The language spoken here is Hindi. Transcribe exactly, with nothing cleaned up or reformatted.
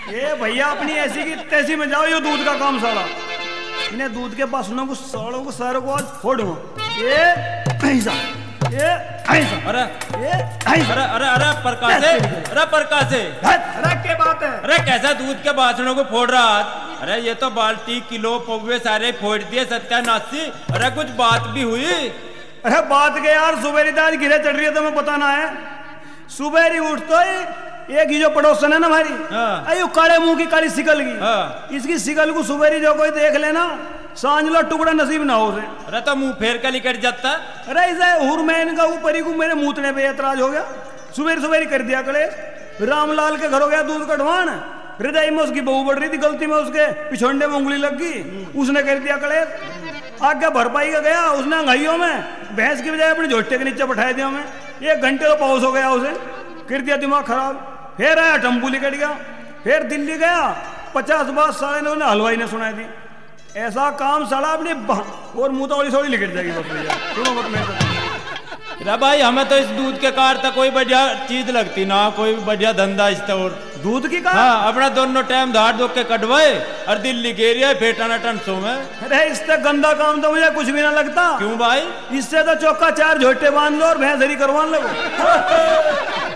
ये भैया अपनी ऐसी की तैसी में जाओ, ये दूध का काम साला। इन्हें दूध के बासनों को सालों को सारों को आज फोड़ूं। ये ऐसा, ये ऐसा, अरे ये ऐसा, अरे अरे अरे प्रकाशे, अरे प्रकाशे, अरे क्या बात है? अरे कैसा दूध के बासनों को फोड़ रहा? अरे ये तो बाल्टी किलो पौवे सारे फोड़ दिए सत्यानाशी। अरे कुछ बात भी हुई? अरे बात के यार, सुबेरी दाद गिरे चढ़ रही है तो मैं बताना है। सुबेरी उठ तो एक ही जो पड़ोसन है ना हमारी, हाँ। अयो काले मुंह की काली सिकल की, हाँ। इसकी सिकल को सुबेरी जो कोई देख लेना सांझ लो टुकड़ा नसीब ना हो उसे। अरे तो मुंह फेर कर निकट जाता। अरे इसे हुरमैन का ऊपरी को मेरे मूतने पे एतराज हो गया। सुबेरी सुबेरी कर दिया कलेश। रामलाल के घर हो गया दूध कटवान, हृदय में उसकी बहू बढ़ रही थी, गलती में उसके पिछोंडे में उंगली लग गई, उसने कर दिया कलेश। आगे भरपाई का गया, उसने अंगाइयों में भैंस की बजाय अपने झोटे के नीचे बैठाया दिया। मैं एक घंटे तो पाउस हो गया, उसे कर दिया दिमाग खराब। फिर आया टम्पू लिकट गया, फिर दिल्ली गया, पचास बात साले ने हलवाई ने सुनाई दी। ऐसा काम साला अपनी और मुंह तो सोड़ी लिकट जाएगी बस भैया। सुनो मत मेरे भाई, हमें तो इस दूध के कार तक कोई बढ़िया चीज लगती ना, कोई बढ़िया धंधा इस और दूध की कार। हाँ, अपना दोनों टाइम धार दो के कटवाए और दिल्ली गेरिया फेटाना टन सो में। अरे इससे गंदा काम तो मुझे कुछ भी ना लगता। क्यों भाई? इससे तो चौका चार झोटे बांध लो और भैंसरी करवा लो।